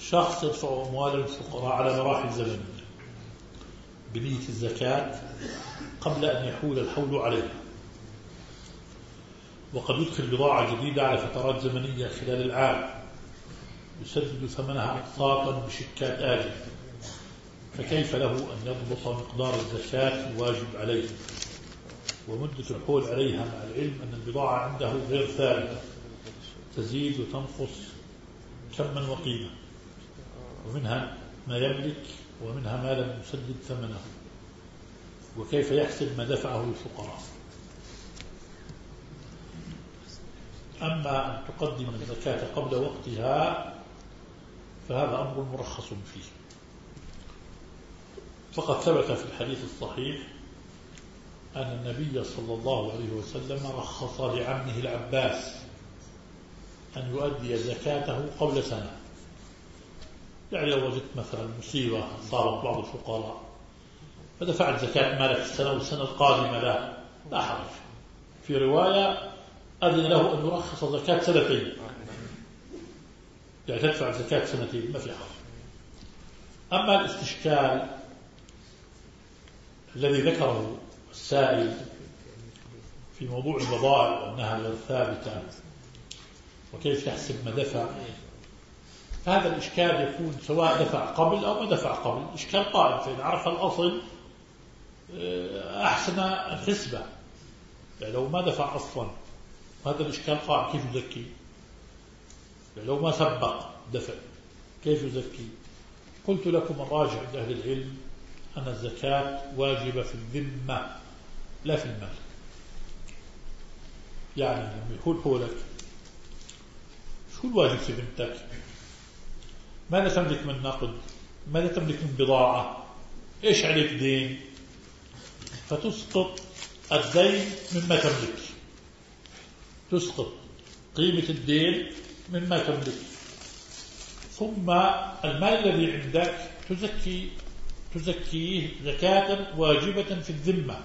شخص يدفع أموال الفقراء على مراحل زمنية بنية الزكاة قبل أن يحول الحول عليها، وقد يدخل بضاعة جديدة على فترات زمنية خلال العام يسدد ثمنها أقساطا بشيكات آجلة، فكيف له أن يضبط مقدار الزكاة الواجب عليه ومدة الحول عليها، مع العلم أن البضاعة عنده غير ثابتة تزيد وتنقص كما وقيمة، ومنها ما يملك ومنها ما لم يسدد ثمنه، وكيف يحسب ما دفعه للفقراء؟ أما أن تقدم الزكاة قبل وقتها فهذا أمر مرخص فيه، فقد ثبت في الحديث الصحيح أن النبي صلى الله عليه وسلم رخص لعمه العباس أن يؤدي زكاته قبل سنة. يعني لو وجدت مثلا مصيبة صارت بعض الفقراء فدفعت زكاة مالك السنة والسنة القادمة لا حرج. في رواية أذن له أن يرخص زكاة سنتين، يعني تدفع زكاة سنتين ما في حرج. أما الاستشكال الذي ذكره السائل في موضوع البضائع وأنها غير ثابتة وكيف يحسب ما دفع، هذا الإشكال يكون سواء دفع قبل أو ما دفع قبل، إشكال قائم، فإن عرف الأصل أحسن الحسبة. يعني لو ما دفع أصلا هذا الإشكال قائم، كيف يزكي؟ يعني لو ما سبق دفع كيف يزكي؟ قلت لكم الراجع عند أهل العلم أن الزكاة واجبة في الذمة لا في المال. يعني لما يقول حولك شو الواجب في ذمتك؟ ماذا تملك من نقد؟ ماذا تملك من بضاعة؟ إيش عليك دين؟ فتسقط الدين مما تملك، تسقط قيمة الدين مما تملك، ثم المال الذي عندك تزكيه زكاة واجبة في الذمة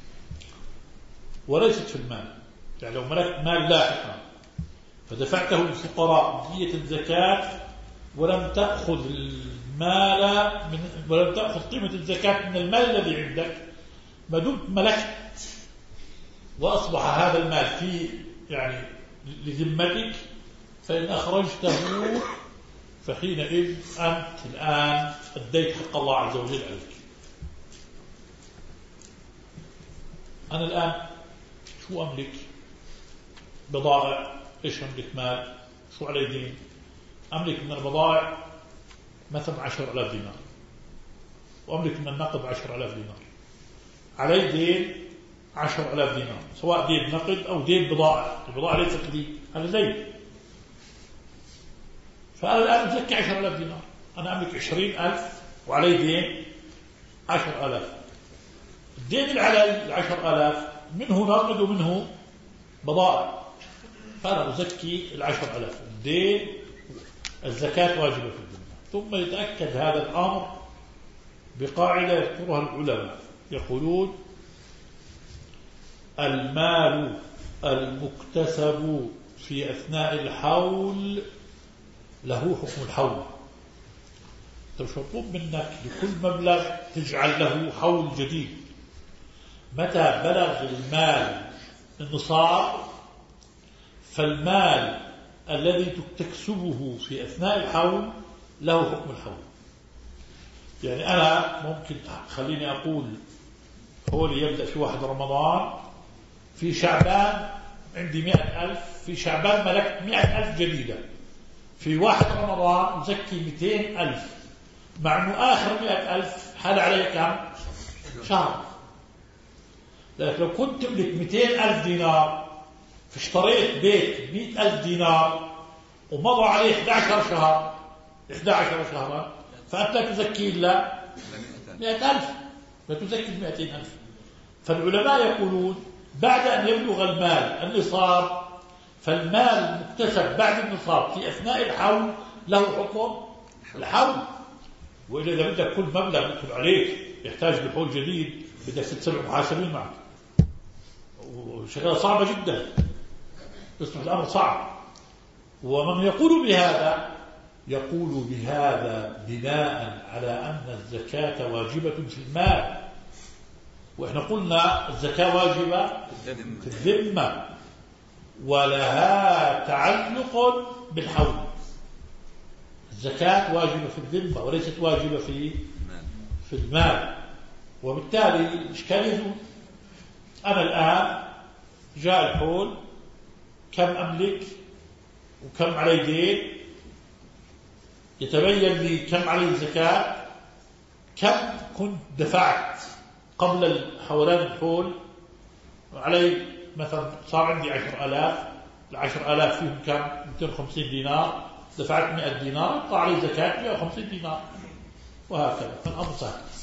وليست في المال. يعني لو ملكت مال لاحقا فدفعته للفقراء نية الزكاة ولم تأخذ قيمة الزكاة من المال الذي عندك، ما دمت ملكت وأصبح هذا المال في يعني لذمتك، فإن أخرجته فحينئذ أنت الآن أديت حق الله عز وجل عليك. أنا الآن شو أملك؟ بضائع. إيش أملك؟ مال. شو علي دين؟ أملك من البضائع مثلا 10,000 دينار، وأملك من النقد 10,000 دينار، علي دين 10,000 دينار، سواء دين نقد أو دين بضائع. البضائع ليست لي، هذا دين. فأنا الآن أزكي 10,000 دينار، أنا أملك 20,000 وعلي دين 10,000. الدين اللي علي 10,000 منه نقد ومنه بضائع، فأنا أزكي 10,000. الدين الزكاة واجبة في الذمة. ثم يتأكد هذا الأمر بقاعدة يذكرها العلماء، يقولون المال المكتسب في أثناء الحول له حكم الحول. مش مطلوب منك لكل مبلغ تجعل له حول جديد. متى بلغ المال النصاب فالمال الذي تكسبه في أثناء الحول له حكم الحول. يعني أنا ممكن خليني أقول حولي يبدأ في 1 رمضان، في شعبان عندي 100,000، في شعبان ملكت 100,000 جديدة، في 1 رمضان زكي 200,000، مع أنه آخر 100,000 حال عليه كم؟ شهر. لكن لو كنت تملك 200,000 دينار فاشتريت بيت 100,000 دينار ومضى عليه 11 شهر 11 شهرا، فأنت لا تزكي إلا 100,000، لا تزكي 200,000. فالعلماء يقولون بعد أن يبلغ المال النصاب فالمال المكتسب بعد النصاب في أثناء الحول له حكم الحول. وإذا إذا بدك كل مبلغ يدخل عليك يحتاج لحول جديد بدك 6-7 محاسبين معك، وشغلة صعبة جدا، يصبح الأمر صعب. ومن يقول بهذا يقول بهذا بناء على أن الزكاة واجبة في المال، وإحنا قلنا الزكاة واجبة في الذمة ولها تعلق بالحول. الزكاة واجبة في الذمة وليست واجبة في المال. وبالتالي الإشكالية أنا الآن جاء الحول، كم أملك وكم علي دين، يتبين لي كم علي زكاة، كم كنت دفعت قبل الحولان الحول علي. مثلا صار عندي 10,000، 10,000 فيهم كم 250 دينار، دفعت 100 دينار، يبقى علي زكاة 150 دينار، وهكذا. فالأمر سهل.